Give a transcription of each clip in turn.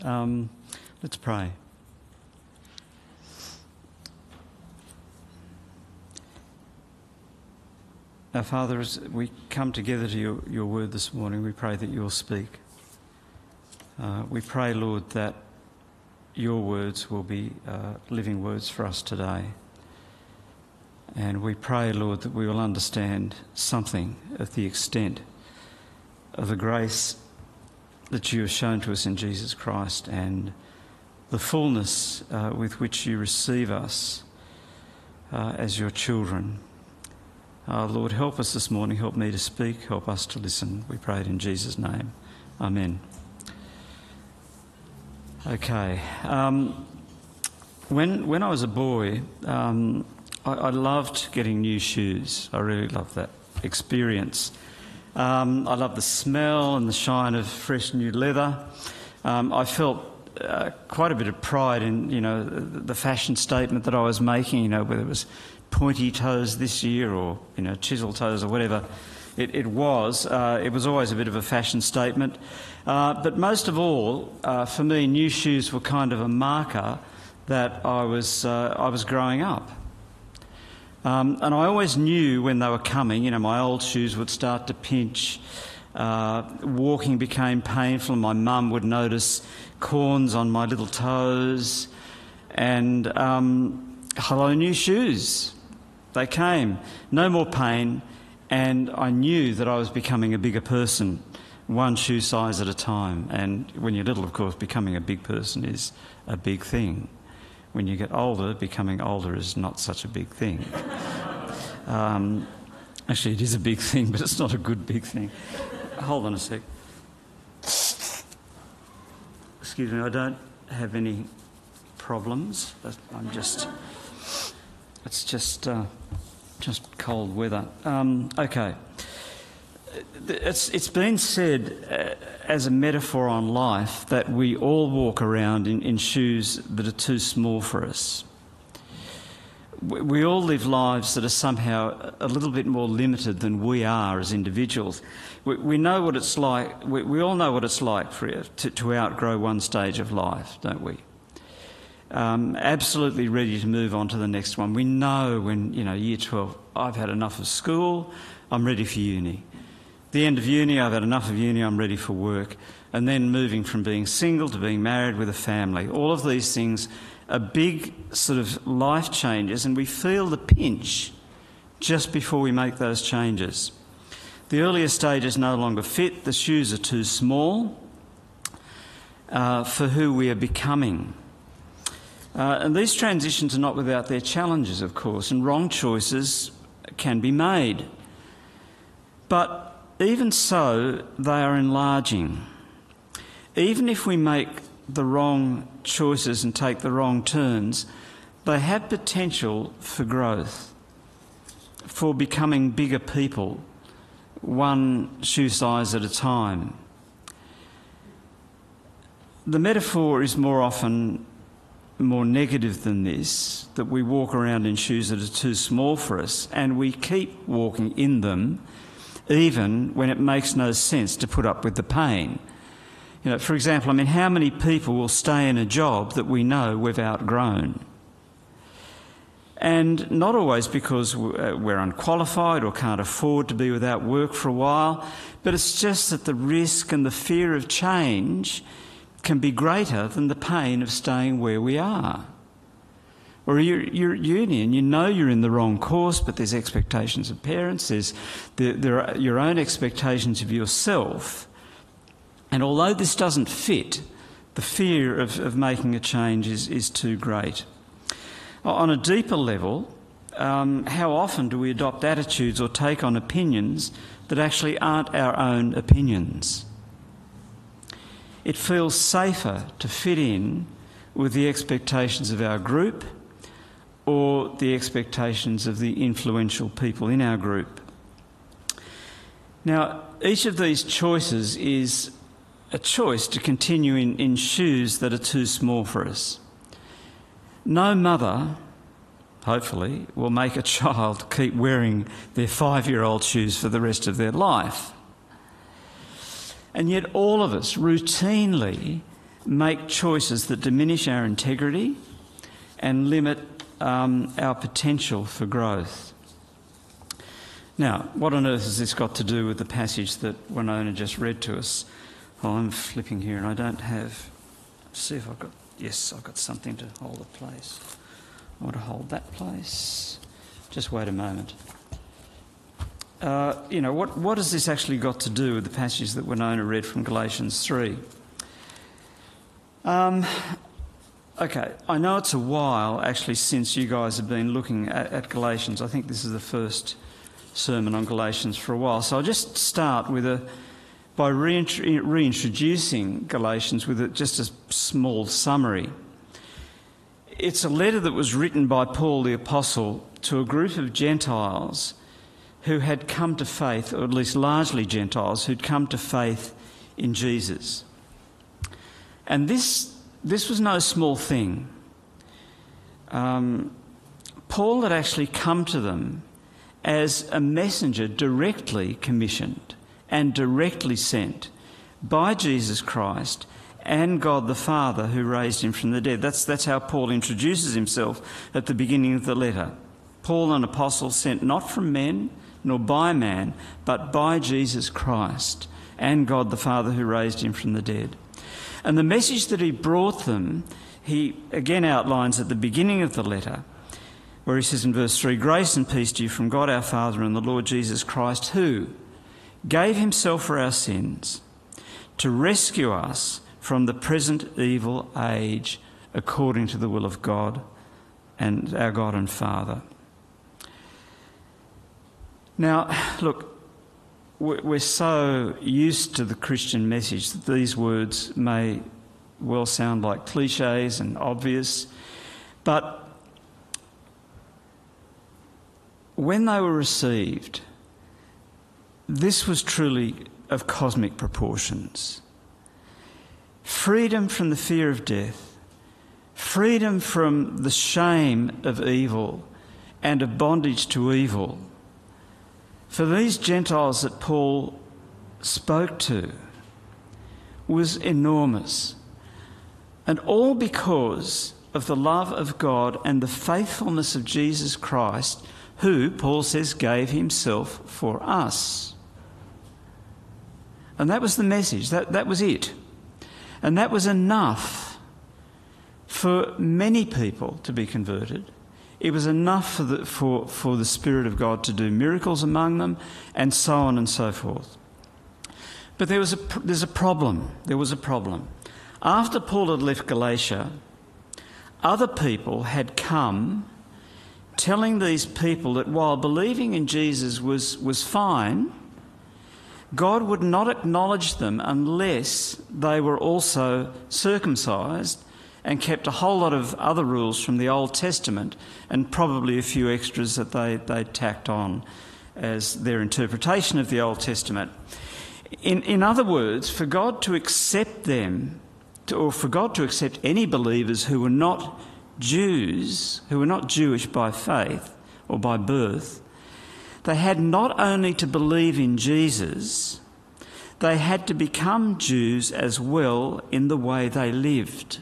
Let's pray. Our Father, as we come together to your word this morning, we pray that you'll speak. We pray, Lord, that your words will be living words for us today. And we pray, Lord, that we will understand something of the extent of the grace that you have shown to us in Jesus Christ and the fullness with which you receive us as your children. Lord, help us this morning, help me to speak, help us to listen. We pray it in Jesus' name. Amen. Okay. When I was a boy, I loved getting new shoes. I really loved that experience. I loved the smell and the shine of fresh new leather. I felt quite a bit of pride in, the fashion statement that I was making, whether it was pointy toes this year or, chisel toes or whatever it was. It was always a bit of a fashion statement. But most of all, for me, new shoes were kind of a marker that I was growing up. And I always knew when they were coming. My old shoes would start to pinch. Walking became painful, and my mum would notice corns on my little toes. And hello, new shoes. They came. No more pain. And I knew that I was becoming a bigger person, one shoe size at a time. And when you're little, of course, becoming a big person is a big thing. When you get older, becoming older is not such a big thing. Actually, it is a big thing, but it's not a good big thing. Hold on a sec. Excuse me, I don't have any problems. It's just cold weather. Okay. It's been said as a metaphor on life that we all walk around in shoes that are too small for us. We all live lives that are somehow a little bit more limited than we are as individuals. We know what it's like. We all know what it's like to outgrow one stage of life, don't we? Absolutely ready to move on to the next one. We know when, year 12, I've had enough of school, I'm ready for uni. The end of uni, I've had enough of uni, I'm ready for work. And then moving from being single to being married with a family. All of these things are big sort of life changes, and we feel the pinch just before we make those changes. The earlier stages no longer fit, the shoes are too small for who we are becoming. And these transitions are not without their challenges, of course, and wrong choices can be made. But even so, they are enlarging. Even if we make the wrong choices and take the wrong turns, they have potential for growth, for becoming bigger people, one shoe size at a time. The metaphor is more often more negative than this, that we walk around in shoes that are too small for us, and we keep walking in them even when it makes no sense to put up with the pain. For example, how many people will stay in a job that we know we've outgrown? And not always because we're unqualified or can't afford to be without work for a while, but it's just that the risk and the fear of change can be greater than the pain of staying where we are. Or you're at uni and you're in the wrong course, but there's expectations of parents, there are your own expectations of yourself. And although this doesn't fit, the fear of making a change is too great. On a deeper level, how often do we adopt attitudes or take on opinions that actually aren't our own opinions? It feels safer to fit in with the expectations of our group or the expectations of the influential people in our group. Now, each of these choices is a choice to continue in shoes that are too small for us. No mother, hopefully, will make a child keep wearing their 5-year-old shoes for the rest of their life. And yet all of us routinely make choices that diminish our integrity and limit our potential for growth. Now, what on earth has this got to do with the passage that Winona just read to us? Well, I'm flipping here and I don't have... See if I've got... Yes, I've got something to hold the place. I want to hold that place. Just wait a moment. What has this actually got to do with the passage that Winona read from Galatians 3? Okay, I know it's a while actually since you guys have been looking at Galatians. I think this is the first sermon on Galatians for a while. So I'll just start by reintroducing Galatians with just a small summary. It's a letter that was written by Paul the Apostle to a group of Gentiles who had come to faith, or at least largely Gentiles, who'd come to faith in Jesus. And this was no small thing. Paul had actually come to them as a messenger directly commissioned and directly sent by Jesus Christ and God the Father who raised him from the dead. That's how Paul introduces himself at the beginning of the letter. Paul, an apostle sent not from men nor by man, but by Jesus Christ and God the Father who raised him from the dead. And the message that he brought them, he again outlines at the beginning of the letter, where he says in verse 3, "Grace and peace to you from God our Father and the Lord Jesus Christ, who gave himself for our sins to rescue us from the present evil age according to the will of God and our God and Father." Now, look, we're so used to the Christian message that these words may well sound like cliches and obvious, but when they were received, this was truly of cosmic proportions. Freedom from the fear of death, freedom from the shame of evil and of bondage to evil. For these Gentiles that Paul spoke to was enormous, and all because of the love of God and the faithfulness of Jesus Christ, who, Paul says, gave himself for us. And that was the message, that was it. And that was enough for many people to be converted. It was enough for the Spirit of God to do miracles among them, and so on and so forth. But there's a problem. There was a problem. After Paul had left Galatia, other people had come telling these people that while believing in Jesus was fine, God would not acknowledge them unless they were also circumcised and kept a whole lot of other rules from the Old Testament and probably a few extras that they tacked on as their interpretation of the Old Testament. In other words, for God to accept them, or for God to accept any believers who were not Jews, who were not Jewish by faith or by birth, they had not only to believe in Jesus, they had to become Jews as well in the way they lived.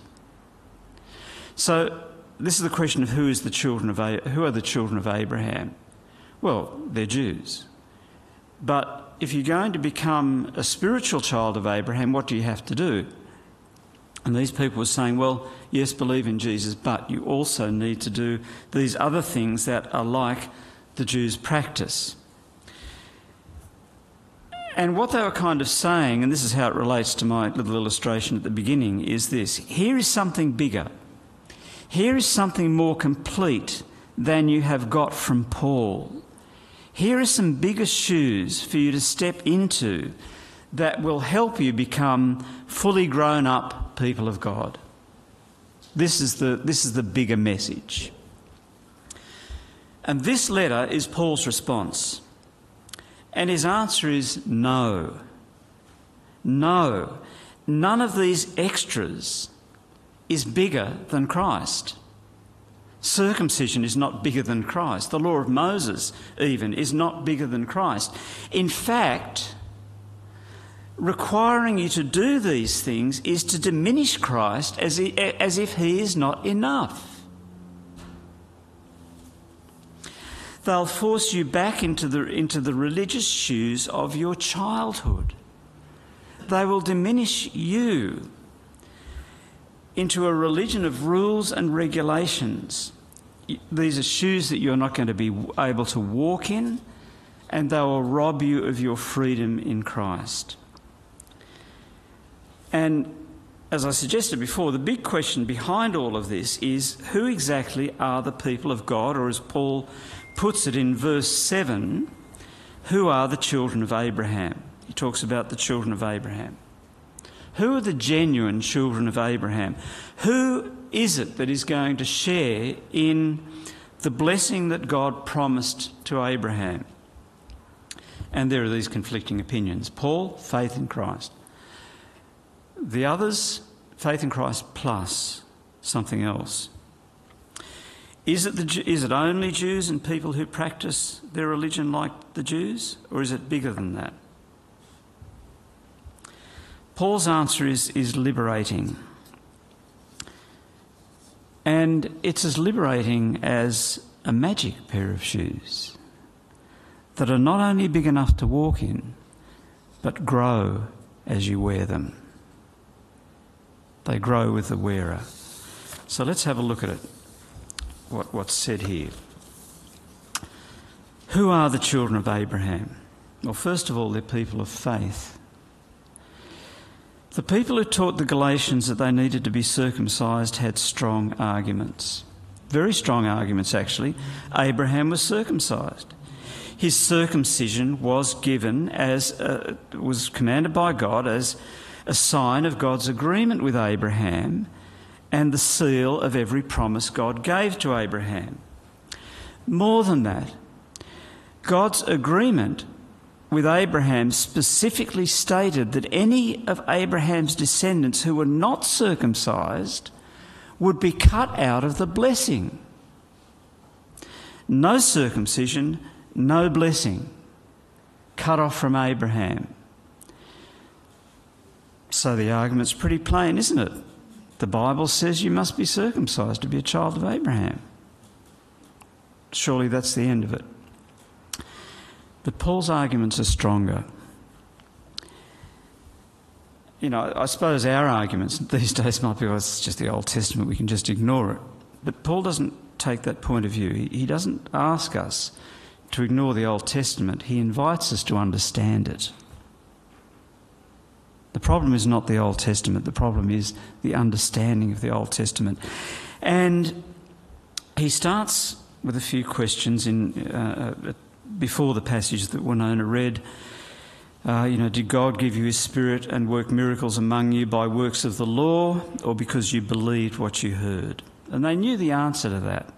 So this is the question of who are the children of Abraham? Well, they're Jews. But if you're going to become a spiritual child of Abraham, what do you have to do? And these people were saying, well, yes, believe in Jesus, but you also need to do these other things that are like the Jews' practice. And what they were kind of saying, and this is how it relates to my little illustration at the beginning, is this: here is something bigger. Here is something more complete than you have got from Paul. Here are some bigger shoes for you to step into that will help you become fully grown up people of God. This is the bigger message. And this letter is Paul's response. And his answer is no. No. None of these extras is bigger than Christ. Circumcision is not bigger than Christ. The law of Moses even is not bigger than Christ. In fact, requiring you to do these things is to diminish Christ as if he is not enough. They'll force you back into the religious shoes of your childhood. They will diminish you into a religion of rules and regulations. These are shoes that you're not going to be able to walk in, and they will rob you of your freedom in Christ. And as I suggested before, the big question behind all of this is, who exactly are the people of God? Or as Paul puts it in verse 7, who are the children of Abraham? He talks about the children of Abraham. Who are the genuine children of Abraham? Who is it that is going to share in the blessing that God promised to Abraham? And there are these conflicting opinions. Paul, faith in Christ. The others, faith in Christ plus something else. Is it only Jews and people who practice their religion like the Jews, or is it bigger than that? Paul's answer is liberating. And it's as liberating as a magic pair of shoes that are not only big enough to walk in, but grow as you wear them. They grow with the wearer. So let's have a look at it, what's said here. Who are the children of Abraham? Well, first of all, they're people of faith. The people who taught the Galatians that they needed to be circumcised had strong arguments. Very strong arguments, actually. Abraham was circumcised. His circumcision was given was commanded by God as a sign of God's agreement with Abraham and the seal of every promise God gave to Abraham. More than that, God's agreement with Abraham specifically stated that any of Abraham's descendants who were not circumcised would be cut out of the blessing. No circumcision, no blessing, cut off from Abraham. So the argument's pretty plain, isn't it? The Bible says you must be circumcised to be a child of Abraham. Surely that's the end of it. But Paul's arguments are stronger. You know, I suppose our arguments these days might be, well, it's just the Old Testament, we can just ignore it. But Paul doesn't take that point of view. He doesn't ask us to ignore the Old Testament. He invites us to understand it. The problem is not the Old Testament. The problem is the understanding of the Old Testament. And he starts with a few questions before the passage that Winona read. Did God give you his Spirit and work miracles among you by works of the law, or because you believed what you heard? And they knew the answer to that.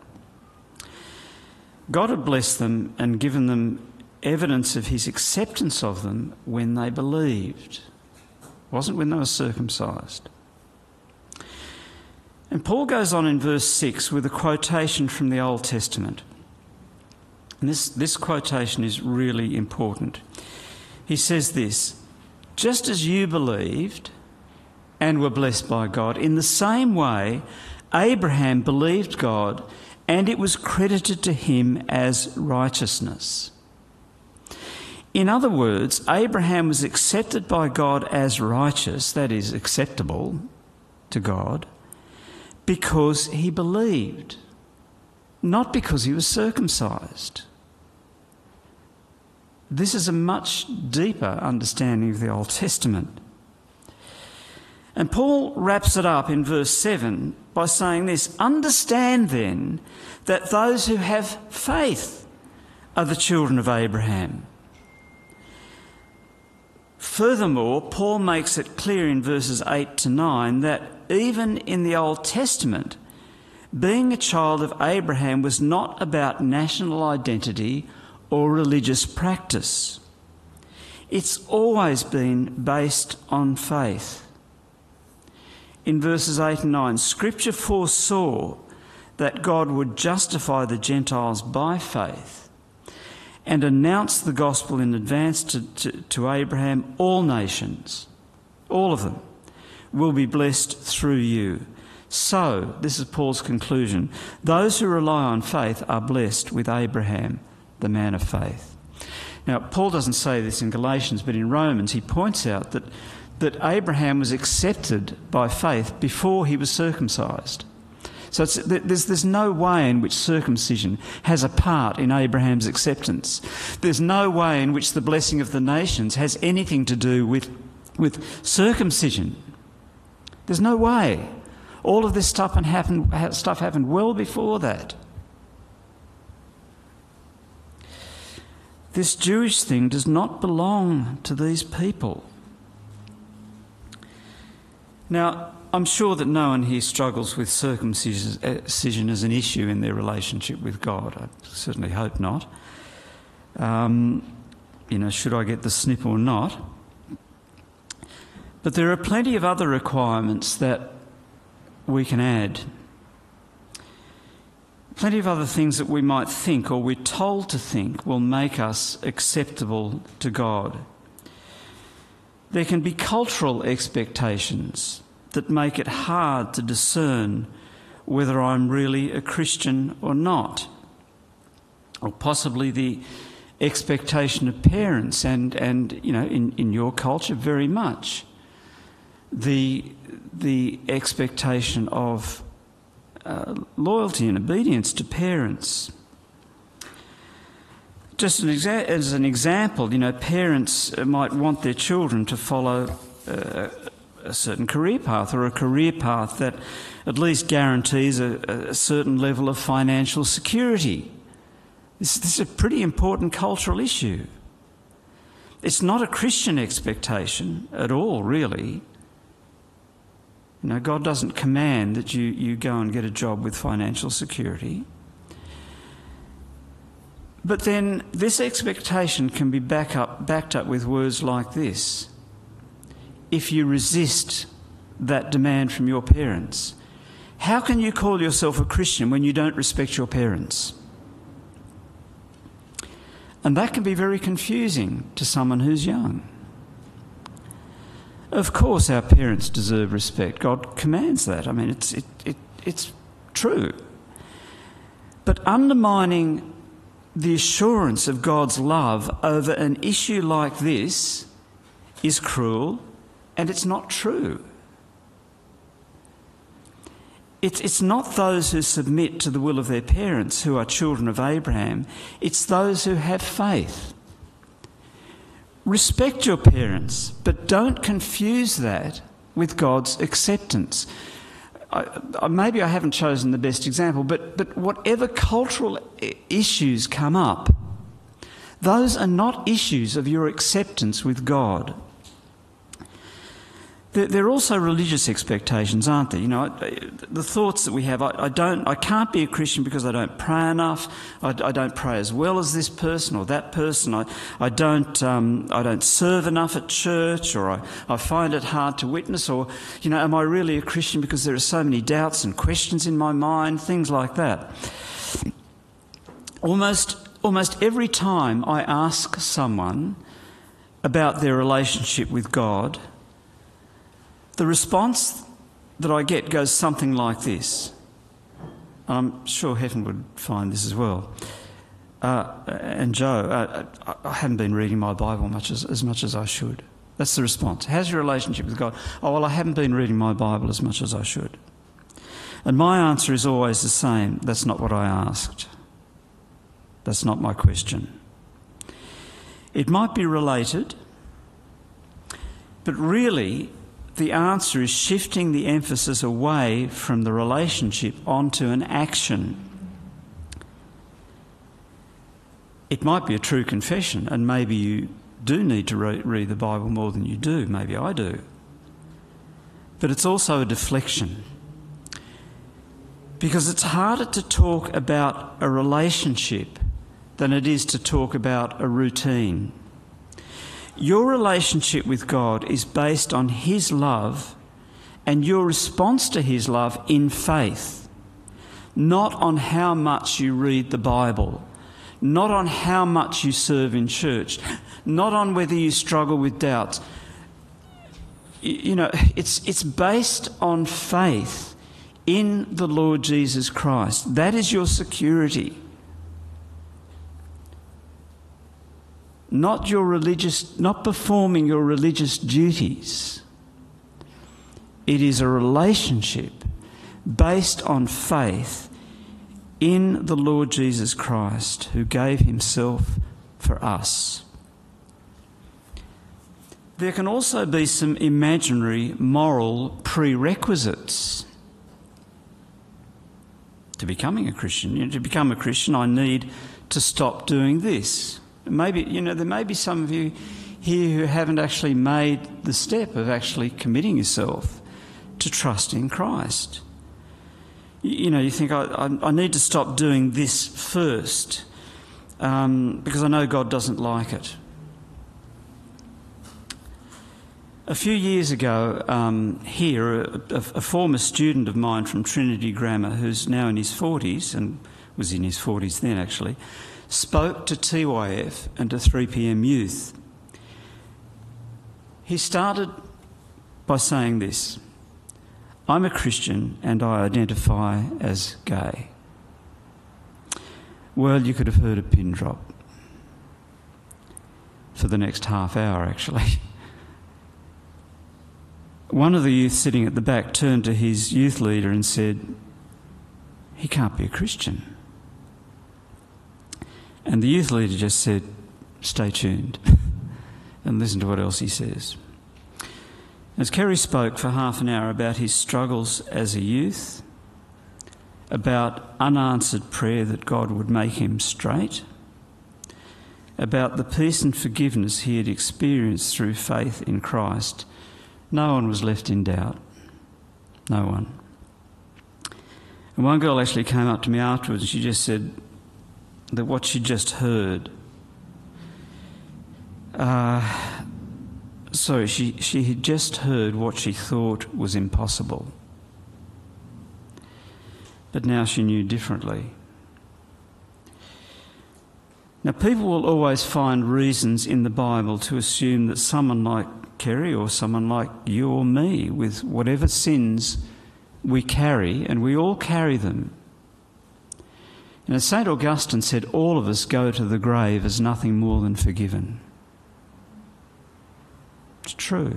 God had blessed them and given them evidence of his acceptance of them when they believed. It wasn't when they were circumcised. And Paul goes on in verse 6 with a quotation from the Old Testament. And this quotation is really important. He says this: just as you believed and were blessed by God, in the same way Abraham believed God, and it was credited to him as righteousness. In other words, Abraham was accepted by God as righteous, that is, acceptable to God, because he believed, not because he was circumcised. This is a much deeper understanding of the Old Testament. And Paul wraps it up in verse 7 by saying this: understand then that those who have faith are the children of Abraham. Furthermore, Paul makes it clear in verses 8 to 9 that even in the Old Testament, being a child of Abraham was not about national identity or religious practice. It's always been based on faith. In verses 8 and 9, Scripture foresaw that God would justify the Gentiles by faith and announce the gospel in advance to Abraham, all nations, all of them, will be blessed through you. So, this is Paul's conclusion, those who rely on faith are blessed with Abraham, the man of faith. Now, Paul doesn't say this in Galatians, but in Romans he points out that Abraham was accepted by faith before he was circumcised. So there's no way in which circumcision has a part in Abraham's acceptance. There's no way in which the blessing of the nations has anything to do with circumcision. There's no way. All of this stuff happened well before that. This Jewish thing does not belong to these people. Now, I'm sure that no one here struggles with circumcision as an issue in their relationship with God. I certainly hope not. Should I get the snip or not? But there are plenty of other requirements that we can add. Plenty of other things that we might think or we're told to think will make us acceptable to God. There can be cultural expectations that make it hard to discern whether I'm really a Christian or not. Or possibly the expectation of parents and in your culture very much. The expectation of loyalty and obedience to parents. Just as an example, parents might want their children to follow a certain career path, or a career path that at least guarantees a certain level of financial security. This is a pretty important cultural issue. It's not a Christian expectation at all, really. God doesn't command that you go and get a job with financial security. But then this expectation can be backed up with words like this. If you resist that demand from your parents, how can you call yourself a Christian when you don't respect your parents? And that can be very confusing to someone who's young. Of course our parents deserve respect. God commands that. I mean, it's true. But undermining the assurance of God's love over an issue like this is cruel, and it's not true. It's not those who submit to the will of their parents who are children of Abraham. It's those who have faith. Respect your parents, but don't confuse that with God's acceptance. Maybe I haven't chosen the best example, but whatever cultural issues come up, those are not issues of your acceptance with God. There are also religious expectations, aren't there? The thoughts that we have. I can't be a Christian because I don't pray enough. I don't pray as well as this person or that person. I don't serve enough at church, or I find it hard to witness. Or am I really a Christian because there are so many doubts and questions in my mind? Things like that. Almost every time I ask someone about their relationship with God, the response that I get goes something like this. I'm sure Heffern would find this as well. And Joe, I haven't been reading my Bible as much as I should. That's the response. How's your relationship with God? Oh, well, I haven't been reading my Bible as much as I should. And my answer is always the same. That's not what I asked. That's not my question. It might be related, but really the answer is shifting the emphasis away from the relationship onto an action. It might be a true confession, and maybe you do need to read the Bible more than you do. Maybe I do. But it's also a deflection, because it's harder to talk about a relationship than it is to talk about a routine. Your relationship with God is based on His love and your response to His love in faith, not on how much you read the Bible, not on how much you serve in church, not on whether you struggle with doubts. You know, it's based on faith in the Lord Jesus Christ. That is your security. Not performing your religious duties. It is a relationship based on faith in the Lord Jesus Christ, who gave himself for us. There can also be some imaginary moral prerequisites to becoming a Christian. You know, to become a Christian, I need to stop doing this. Maybe, there may be some of you here who haven't actually made the step of actually committing yourself to trust in Christ. You think, I need to stop doing this first because I know God doesn't like it. A few years ago, here, a former student of mine from Trinity Grammar, who's now in his 40s, and was in his 40s then actually, spoke to TYF and to 3PM youth. He started by saying this: I'm a Christian and I identify as gay. Well, you could have heard a pin drop for the next half hour, actually. One of the youth sitting at the back turned to his youth leader and said, he can't be a Christian. And the youth leader just said, stay tuned and listen to what else he says. As Kerry spoke for half an hour about his struggles as a youth, about unanswered prayer that God would make him straight, about the peace and forgiveness he had experienced through faith in Christ, no one was left in doubt. No one. And one girl actually came up to me afterwards and she just said that what she just heard, she had just heard what she thought was impossible. But now she knew differently. Now, people will always find reasons in the Bible to assume that someone like Kerry or someone like you or me, with whatever sins we carry, and we all carry them. And as St. Augustine said, all of us go to the grave as nothing more than forgiven. It's true.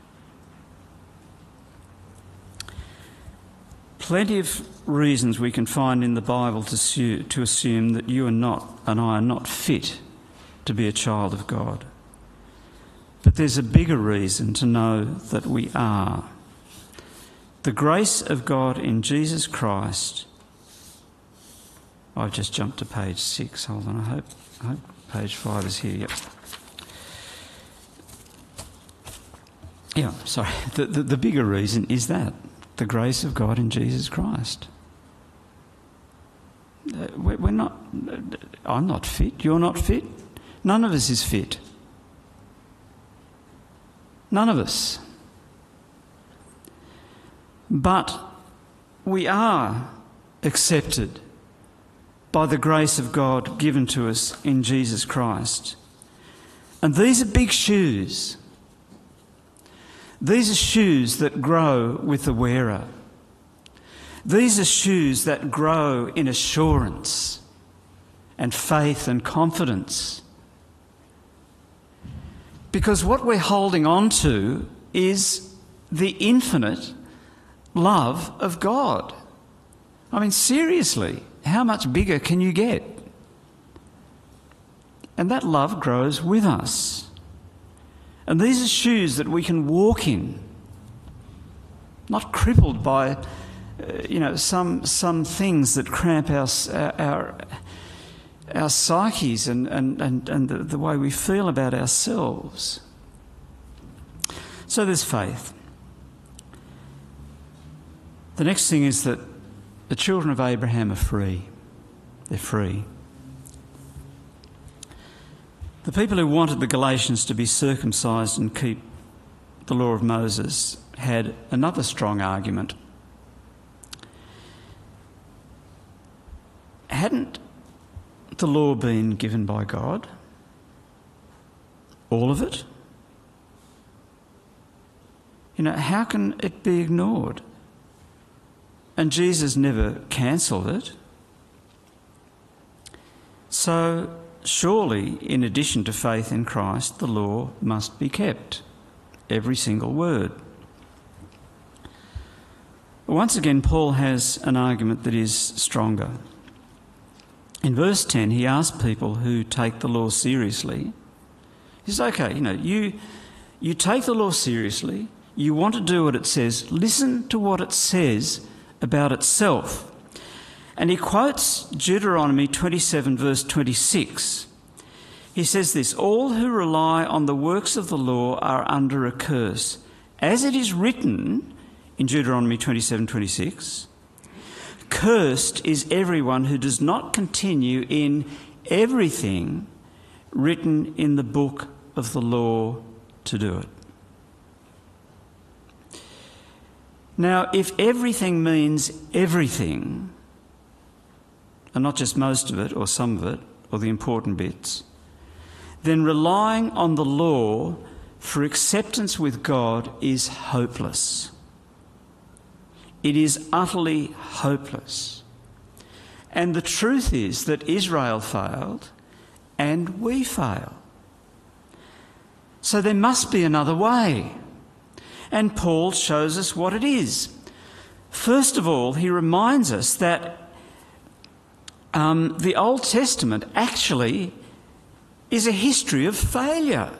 Plenty of reasons we can find in the Bible to assume that you and I are not fit to be a child of God. But there's a bigger reason to know that we are. The grace of God in Jesus Christ. I've just jumped to page 6. Hold on, I hope page 5 is here. Yep. Yeah, sorry. The bigger reason is that. The grace of God in Jesus Christ. I'm not fit. You're not fit. None of us is fit. None of us. But we are accepted by the grace of God given to us in Jesus Christ. And these are big shoes. These are shoes that grow with the wearer. These are shoes that grow in assurance and faith and confidence. Because what we're holding on to is the infinite love of God. I mean, seriously, how much bigger can you get? And that love grows with us. And these are shoes that we can walk in, not crippled by, some things that cramp our psyches and the way we feel about ourselves. So there's faith. The next thing is that the children of Abraham are free. They're free. The people who wanted the Galatians to be circumcised and keep the law of Moses had another strong argument. Hadn't the law been given by God? All of it? You know, how can it be ignored? And Jesus never cancelled it. So surely, in addition to faith in Christ, the law must be kept. Every single word. Once again, Paul has an argument that is stronger. In verse 10, he asks people who take the law seriously. He says, okay, you take the law seriously, you want to do what it says, listen to what it says about itself. And he quotes Deuteronomy 27 verse 26. He says this, all who rely on the works of the law are under a curse. As it is written in Deuteronomy 27:26, cursed is everyone who does not continue in everything written in the book of the law to do it. Now, if everything means everything, and not just most of it or some of it or the important bits, then relying on the law for acceptance with God is hopeless. It is utterly hopeless. And the truth is that Israel failed and we fail. So there must be another way. And Paul shows us what it is. First of all, he reminds us that the Old Testament actually is a history of failure.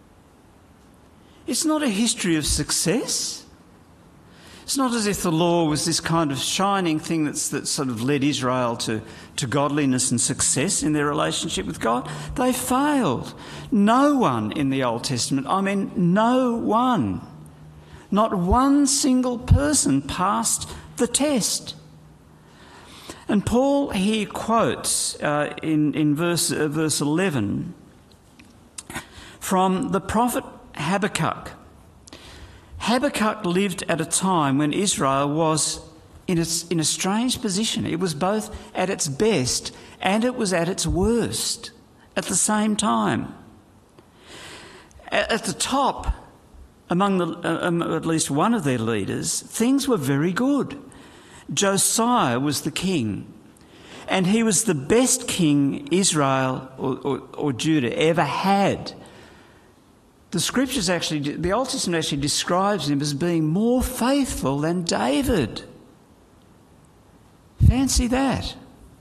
It's not a history of success. It's not as if the law was this kind of shining thing that sort of led Israel to godliness and success in their relationship with God. They failed. No one in the Old Testament, no one, not one single person passed the test. And Paul here quotes in verse 11 from the prophet Habakkuk. Habakkuk lived at a time when Israel was in a strange position. It was both at its best and it was at its worst at the same time. At the top, among at least one of their leaders, things were very good. Josiah was the king, and he was the best king Israel or Judah ever had. The scriptures the Old Testament actually describes him as being more faithful than David. Fancy that.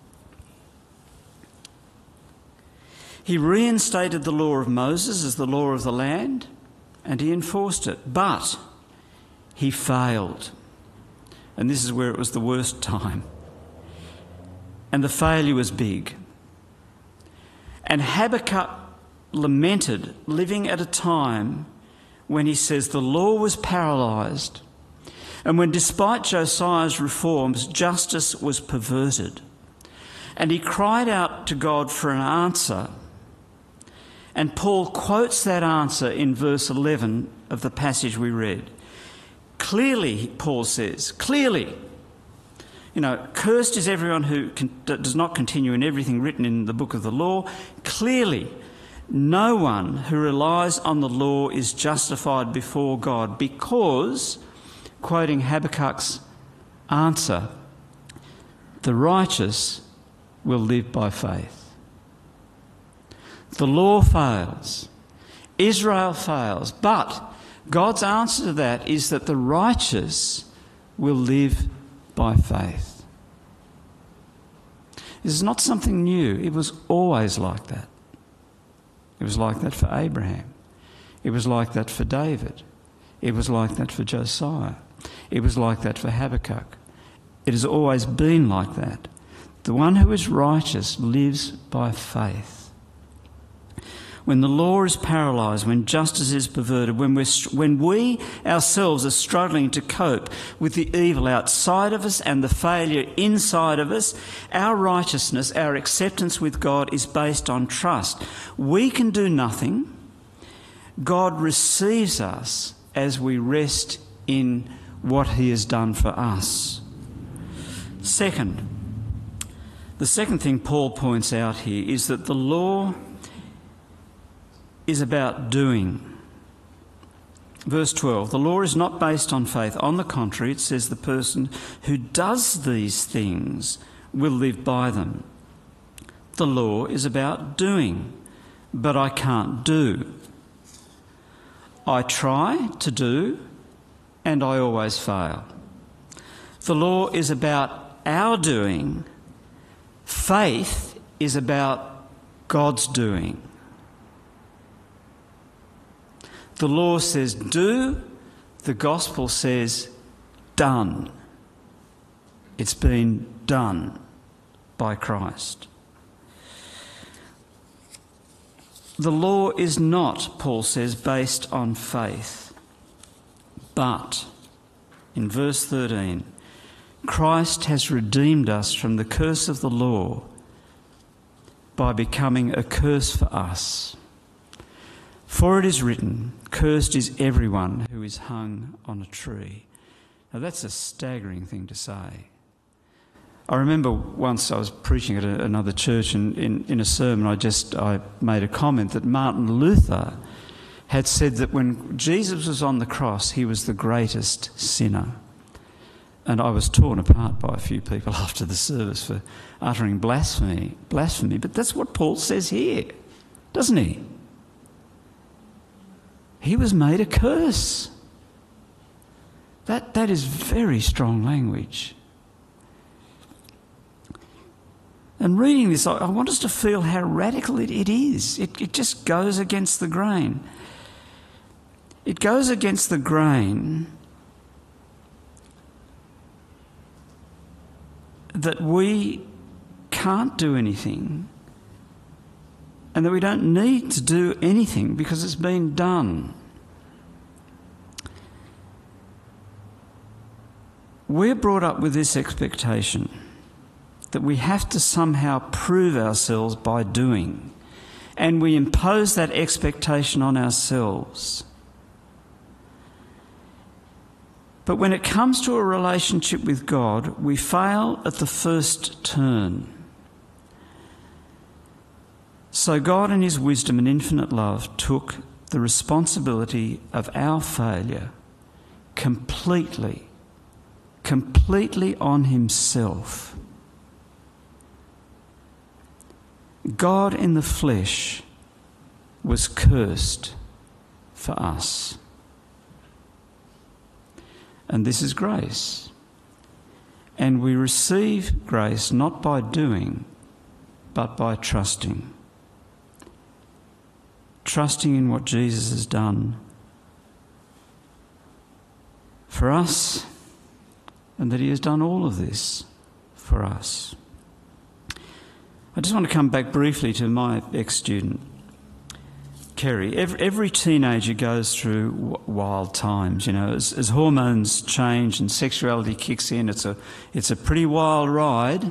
He reinstated the law of Moses as the law of the land, and he enforced it. But he failed. And this is where it was the worst time. And the failure was big. And Habakkuk lamented living at a time when he says the law was paralysed and when, despite Josiah's reforms, justice was perverted. And he cried out to God for an answer. And Paul quotes that answer in verse 11 of the passage we read. Clearly, Paul says, clearly, cursed is everyone who does not continue in everything written in the book of the law. Clearly, no one who relies on the law is justified before God because, quoting Habakkuk's answer, the righteous will live by faith. The law fails. Israel fails. But God's answer to that is that the righteous will live by faith. This is not something new. It was always like that. It was like that for Abraham. It was like that for David. It was like that for Josiah. It was like that for Habakkuk. It has always been like that. The one who is righteous lives by faith. When the law is paralysed, when justice is perverted, when we ourselves are struggling to cope with the evil outside of us and the failure inside of us, our righteousness, our acceptance with God is based on trust. We can do nothing. God receives us as we rest in what he has done for us. Second, The second thing Paul points out here is that the law is about doing. Verse 12, the law is not based on faith. On the contrary, it says the person who does these things will live by them. The law is about doing, but I can't do. I try to do, and I always fail. The law is about our doing. Faith is about God's doing. The law says do, the gospel says done. It's been done by Christ. The law is not, Paul says, based on faith. But, in verse 13, Christ has redeemed us from the curse of the law by becoming a curse for us. For it is written, cursed is everyone who is hung on a tree. Now that's a staggering thing to say. I remember once I was preaching at another church and in a sermon I made a comment that Martin Luther had said that when Jesus was on the cross he was the greatest sinner. And I was torn apart by a few people after the service for uttering blasphemy. But that's what Paul says here, doesn't he? He was made a curse. That is very strong language. And reading this, I want us to feel how radical it is. It just goes against the grain. It goes against the grain that we can't do anything and that we don't need to do anything because it's been done. We're brought up with this expectation that we have to somehow prove ourselves by doing, and we impose that expectation on ourselves. But when it comes to a relationship with God, we fail at the first turn. So God in his wisdom and infinite love took the responsibility of our failure completely on himself. God in the flesh was cursed for us. And this is grace. And we receive grace not by doing, but by trusting. Trusting in what Jesus has done for us, and that he has done all of this for us. I just want to come back briefly to my ex-student, Kerry. Every teenager goes through wild times, you know, as hormones change and sexuality kicks in. It's a pretty wild ride.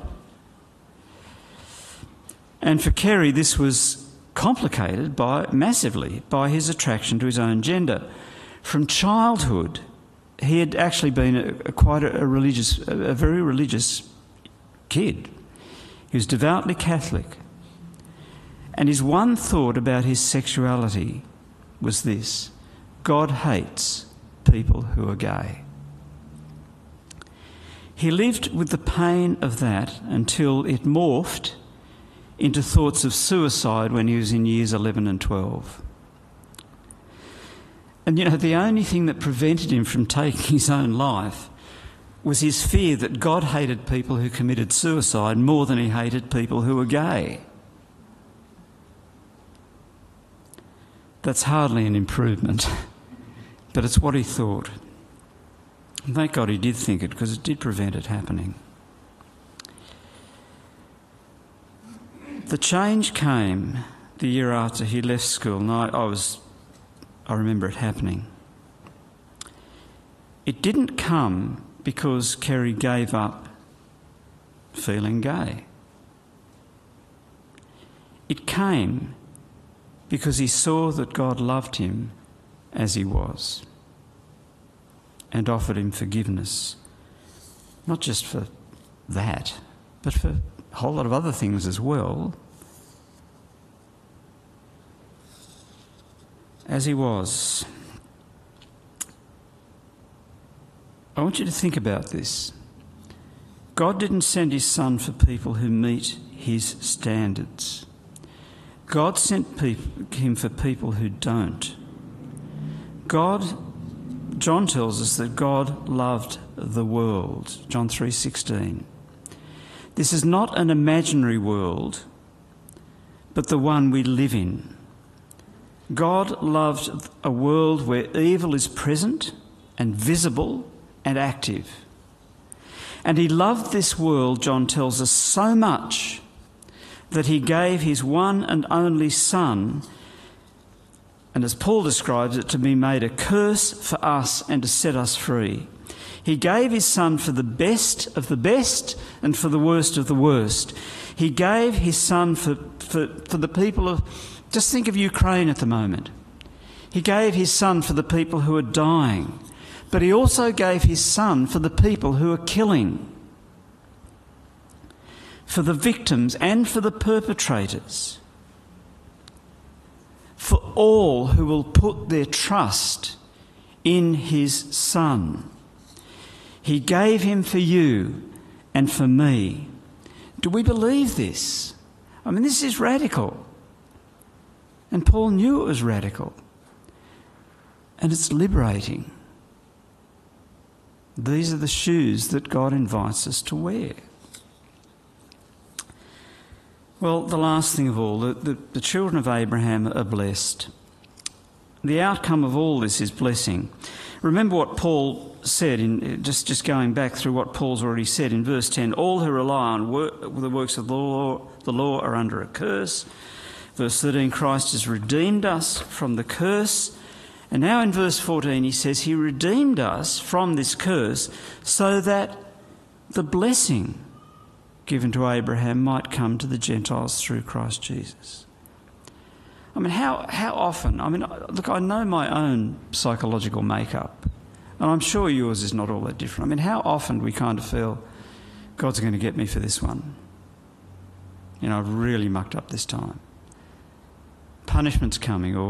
And for Kerry, this was complicated massively by his attraction to his own gender. From childhood, he had actually been quite a very religious kid. He was devoutly Catholic. And his one thought about his sexuality was this: God hates people who are gay. He lived with the pain of that until it morphed into thoughts of suicide when he was in years 11 and 12. And, you know, the only thing that prevented him from taking his own life was his fear that God hated people who committed suicide more than he hated people who were gay. That's hardly an improvement, but it's what he thought. And thank God he did think it, because it did prevent it happening. The change came the year after he left school, and I remember it happening. It didn't come because Kerry gave up feeling gay. It came because he saw that God loved him as he was and offered him forgiveness, not just for that, but for a whole lot of other things as well, as he was. I want you to think about this. God didn't send his Son for people who meet his standards. God sent him for people who don't. John tells us that God loved the world, John 3:16. This is not an imaginary world, but the one we live in. God loved a world where evil is present and visible and active. And he loved this world, John tells us, so much that he gave his one and only Son, and as Paul describes it, to be made a curse for us and to set us free. He gave his Son for the best of the best and for the worst of the worst. He gave his Son for the people of... Just think of Ukraine at the moment. He gave his Son for the people who are dying, but he also gave his Son for the people who are killing, for the victims and for the perpetrators, for all who will put their trust in his Son. He gave him for you and for me. Do we believe this? I mean, this is radical. And Paul knew it was radical. And it's liberating. These are the shoes that God invites us to wear. Well, the last thing of all, the children of Abraham are blessed. The outcome of all this is blessing. Remember what Paul said, just going back through what Paul's already said in verse 10, all who rely on the works of the law are under a curse. Verse 13, Christ has redeemed us from the curse. And now in verse 14 he says he redeemed us from this curse so that the blessing given to Abraham might come to the Gentiles through Christ Jesus. I mean, how often... I mean, look, I know my own psychological makeup, and I'm sure yours is not all that different. I mean, how often we kind of feel, God's going to get me for this one. You know, I've really mucked up this time. Punishment's coming, or,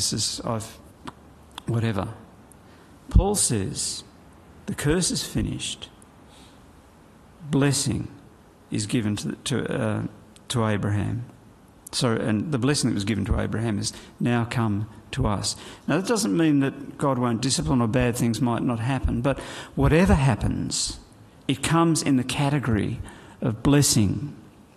whatever. Paul says, the curse is finished. Blessing is given to Abraham. And the blessing that was given to Abraham has now come to us. Now, that doesn't mean that God won't discipline or bad things might not happen, but whatever happens, it comes in the category of blessing.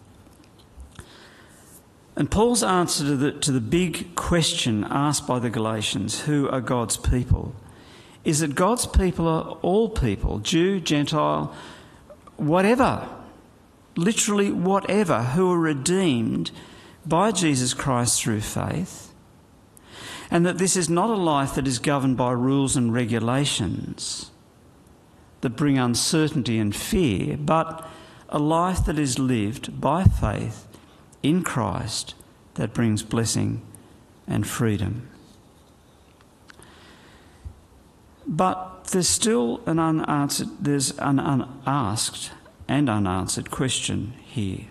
And Paul's answer to the big question asked by the Galatians, who are God's people, is that God's people are all people, Jew, Gentile, whatever, literally whatever, who are redeemed by Jesus Christ through faith, and that this is not a life that is governed by rules and regulations that bring uncertainty and fear, but a life that is lived by faith in Christ that brings blessing and freedom. But there's still an unasked and unanswered question here.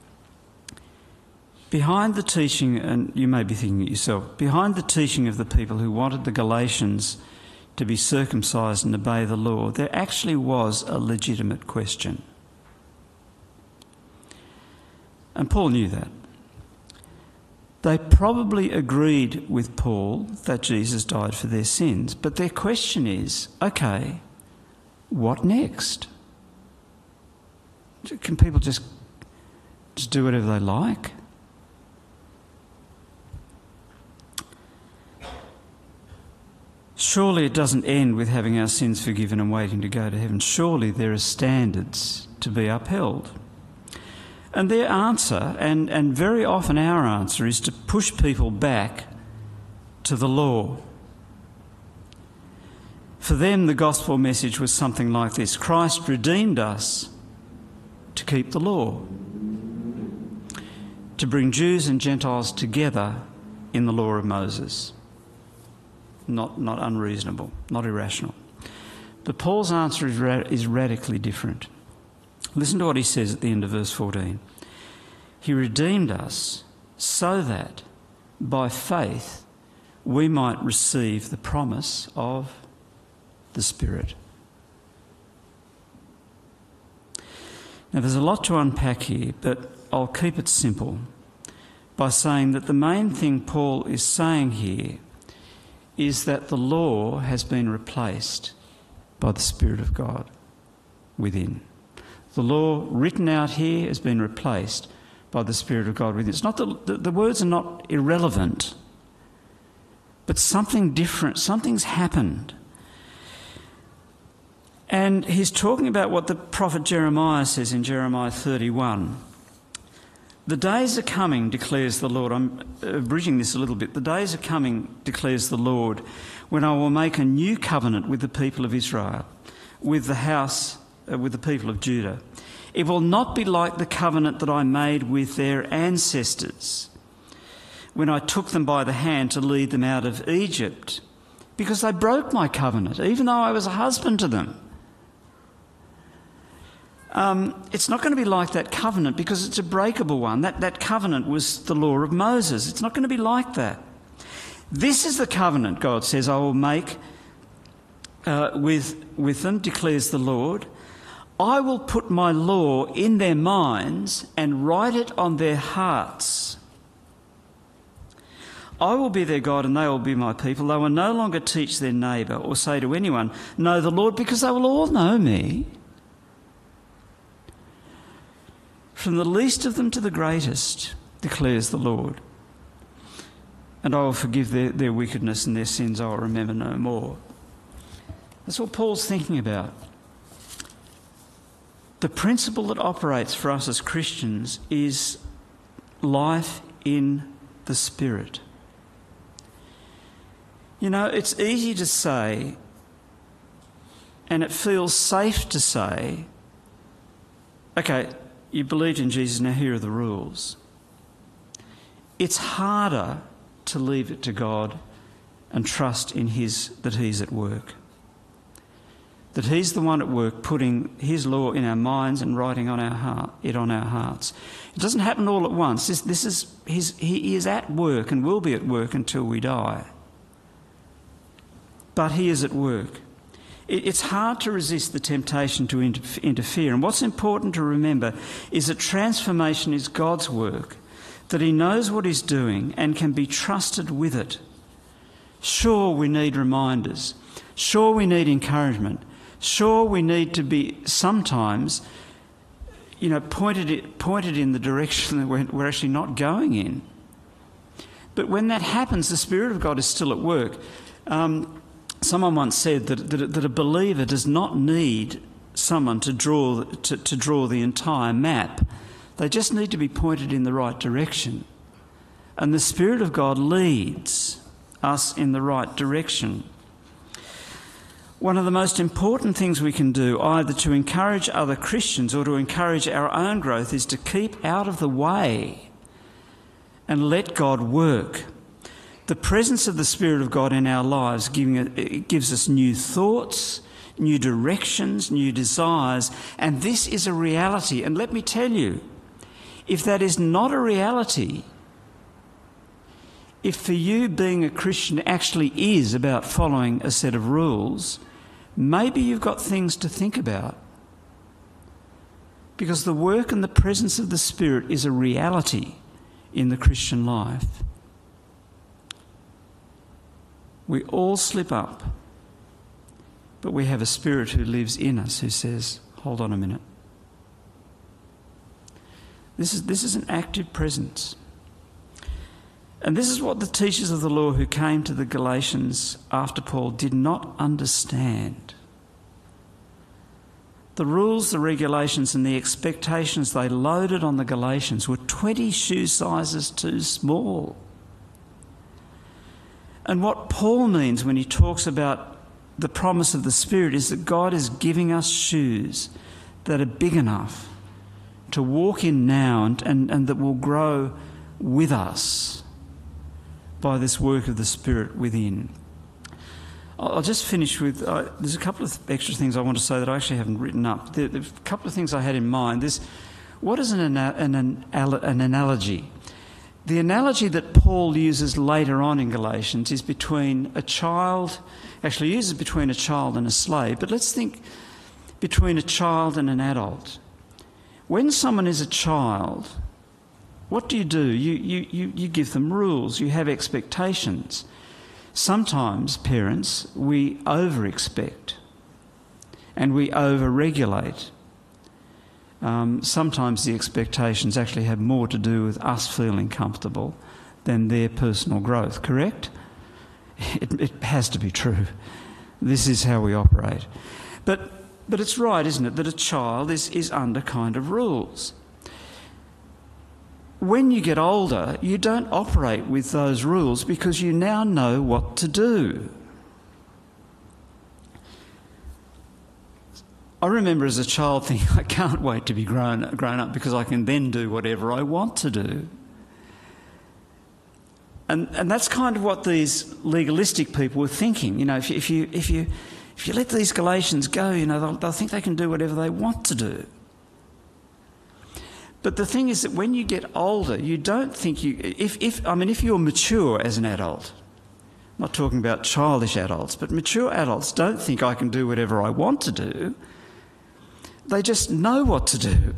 Behind the teaching, and you may be thinking it yourself, behind the teaching of the people who wanted the Galatians to be circumcised and obey the law, there actually was a legitimate question. And Paul knew that. They probably agreed with Paul that Jesus died for their sins, but their question is, okay, what next? Can people just do whatever they like? Surely it doesn't end with having our sins forgiven and waiting to go to heaven. Surely there are standards to be upheld. And their answer, and very often our answer, is to push people back to the law. For them, the gospel message was something like this: Christ redeemed us to keep the law, to bring Jews and Gentiles together in the law of Moses. Not unreasonable, not irrational. But Paul's answer is radically different. Listen to what he says at the end of verse 14. He redeemed us so that by faith we might receive the promise of the Spirit. Now there's a lot to unpack here, but I'll keep it simple by saying that the main thing Paul is saying here is that the law has been replaced by the Spirit of God within. The law written out here has been replaced by the Spirit of God within. It's not the words are not irrelevant, but something different, something's happened. And he's talking about what the prophet Jeremiah says in Jeremiah 31. The days are coming, declares the Lord. I'm bridging this a little bit. The days are coming, declares the Lord, when I will make a new covenant with the people of Israel, with the people of Judah. It will not be like the covenant that I made with their ancestors when I took them by the hand to lead them out of Egypt, because they broke my covenant, even though I was a husband to them. It's not going to be like that covenant because it's a breakable one. That covenant was the law of Moses. It's not going to be like that. This is the covenant, God says, I will make with them, declares the Lord. I will put my law in their minds and write it on their hearts. I will be their God and they will be my people. They will no longer teach their neighbour or say to anyone, know the Lord, because they will all know me. From the least of them to the greatest, declares the Lord. And I will forgive their wickedness and their sins I will remember no more. That's what Paul's thinking about. The principle that operates for us as Christians is life in the Spirit. You know, it's easy to say, and it feels safe to say, okay, you believed in Jesus, now here are the rules. It's harder to leave it to God and trust in that He's at work. That He's the one at work putting His law in our minds and writing on it on our hearts. It doesn't happen all at once. He is at work and will be at work until we die. But He is at work. It's hard to resist the temptation to interfere. And what's important to remember is that transformation is God's work, that He knows what He's doing and can be trusted with it. Sure, we need reminders. Sure, we need encouragement. Sure, we need to be sometimes, pointed in the direction that we're actually not going in. But when that happens, the Spirit of God is still at work. Someone once said that a believer does not need someone to draw the entire map. They just need to be pointed in the right direction. And the Spirit of God leads us in the right direction. One of the most important things we can do, either to encourage other Christians or to encourage our own growth, is to keep out of the way and let God work. The presence of the Spirit of God in our lives gives us new thoughts, new directions, new desires, and this is a reality. And let me tell you, if that is not a reality, if for you being a Christian actually is about following a set of rules, maybe you've got things to think about. Because the work and the presence of the Spirit is a reality in the Christian life. We all slip up, but we have a Spirit who lives in us who says, hold on a minute. This is an active presence. And this is what the teachers of the law who came to the Galatians after Paul did not understand. The rules, the regulations and the expectations they loaded on the Galatians were 20 shoe sizes too small. And what Paul means when he talks about the promise of the Spirit is that God is giving us shoes that are big enough to walk in now and that will grow with us by this work of the Spirit within. I'll just finish with, there's a couple of extra things I want to say that I actually haven't written up. There are a couple of things I had in mind. What is an analogy? The analogy that Paul uses later on in Galatians is between a child, actually uses between a child and a slave, but let's think between a child and an adult. When someone is a child, what do? You give them rules, you have expectations. Sometimes, parents, we over-expect and we over-regulate. Sometimes the expectations actually have more to do with us feeling comfortable than their personal growth, correct? It has to be true. This is how we operate. But it's right, isn't it, that a child is under kind of rules. When you get older, you don't operate with those rules because you now know what to do. I remember as a child thinking, I can't wait to be grown up because I can then do whatever I want to do. And that's kind of what these legalistic people were thinking. You know, if you let these Galatians go, you know, they'll think they can do whatever they want to do. But the thing is that when you get older, you don't think if you're mature as an adult, I'm not talking about childish adults, but mature adults don't think I can do whatever I want to do. They just know what to do.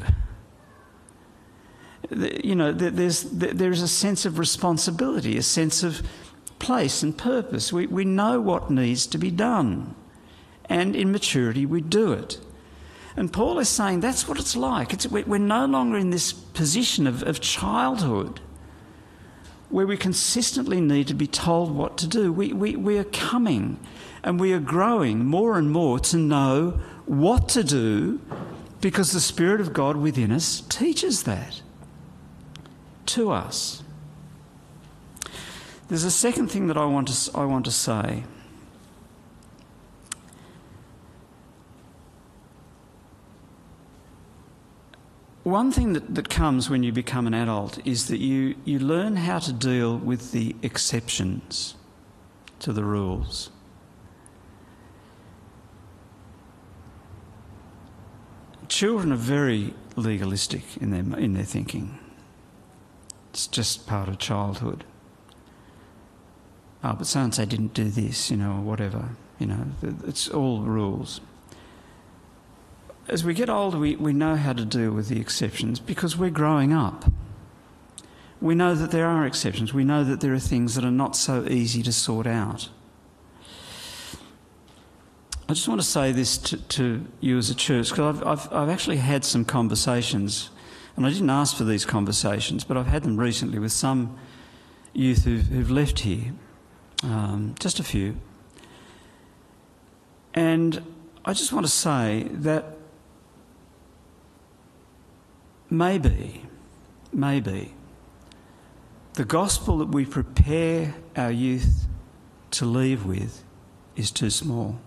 You know, there is a sense of responsibility, a sense of place and purpose. We know what needs to be done. And in maturity, we do it. And Paul is saying that's what it's like. We're no longer in this position of childhood where we consistently need to be told what to do. We are coming and we are growing more and more to know what to do because the Spirit of God within us teaches that to us. There's a second thing that I want to say. One thing that comes when you become an adult is that you learn how to deal with the exceptions to the rules. Children are very legalistic in their thinking. It's just part of childhood. Oh, but so-and-so didn't do this, you know, or whatever. You know, it's all rules. As we get older, we know how to deal with the exceptions because we're growing up. We know that there are exceptions. We know that there are things that are not so easy to sort out. I just want to say this to you as a church because I've actually had some conversations, and I didn't ask for these conversations, but I've had them recently with some youth who've left here, just a few. And I just want to say that maybe the gospel that we prepare our youth to leave with is too small.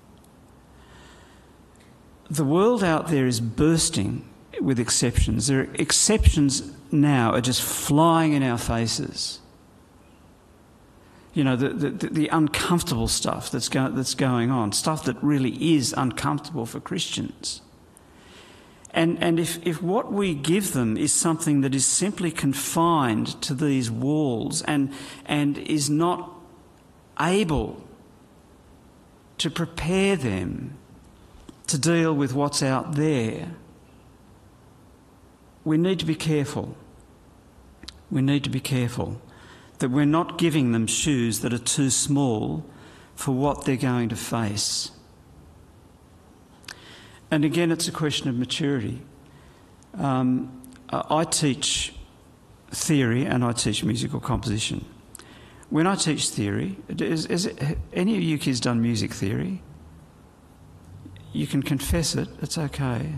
The world out there is bursting with exceptions. There are exceptions now are just flying in our faces. You know, the uncomfortable stuff that's going on, stuff that really is uncomfortable for Christians. And if what we give them is something that is simply confined to these walls and is not able to prepare them to deal with what's out there, we need to be careful. We need to be careful that we're not giving them shoes that are too small for what they're going to face. And again, it's a question of maturity. I teach theory and I teach musical composition. When I teach theory, any of you kids done music theory? You can confess it, it's okay.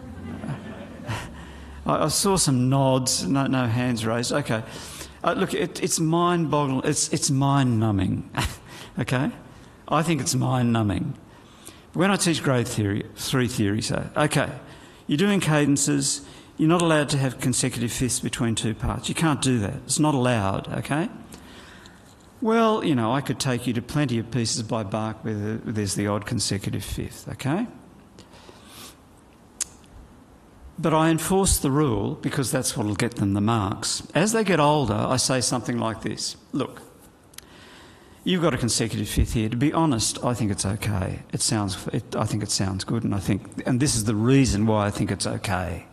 I saw some nods, no hands raised. Okay. Look, it's mind-boggling, it's mind-numbing, okay? I think it's mind-numbing. When I teach grade theory, 3 theories, okay, you're doing cadences, you're not allowed to have consecutive fifths between 2 parts. You can't do that. It's not allowed, okay? Well, you know, I could take you to plenty of pieces by Bach where there's the odd consecutive fifth, okay? But I enforce the rule because that's what will get them the marks. As they get older, I say something like this. Look, you've got a consecutive fifth here. To be honest, I think it's okay. I think it sounds good, and this is the reason why I think it's okay.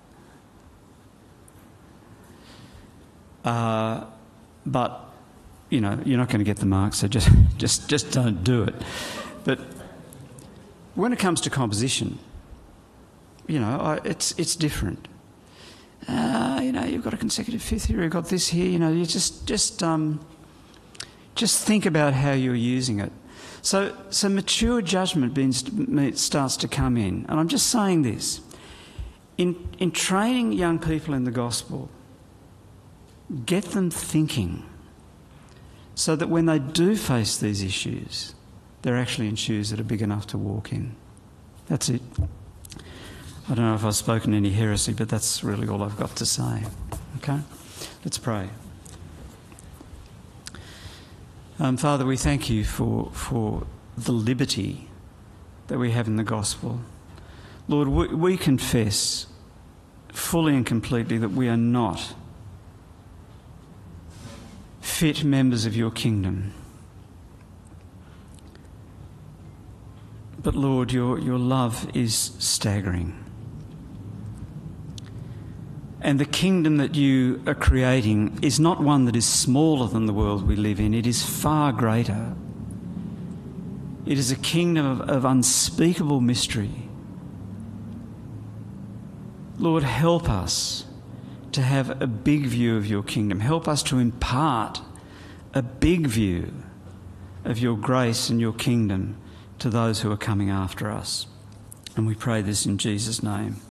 But you're not going to get the marks, so just don't do it. But when it comes to composition, it's different. You've got a consecutive fifth here. You've got this here. You just think about how you're using it. So mature judgment starts to come in. And I'm just saying this. In training young people in the gospel, get them thinking so that when they do face these issues, they're actually in shoes that are big enough to walk in. That's it. I don't know if I've spoken any heresy, but that's really all I've got to say. Okay? Let's pray. Father, we thank you for the liberty that we have in the gospel. Lord, we confess fully and completely that we are not fit members of your kingdom. But Lord, your love is staggering. And the kingdom that you are creating is not one that is smaller than the world we live in. It is far greater. It is a kingdom of unspeakable mystery. Lord, help us to have a big view of your kingdom. Help us to impart a big view of your grace and your kingdom to those who are coming after us. And we pray this in Jesus' name.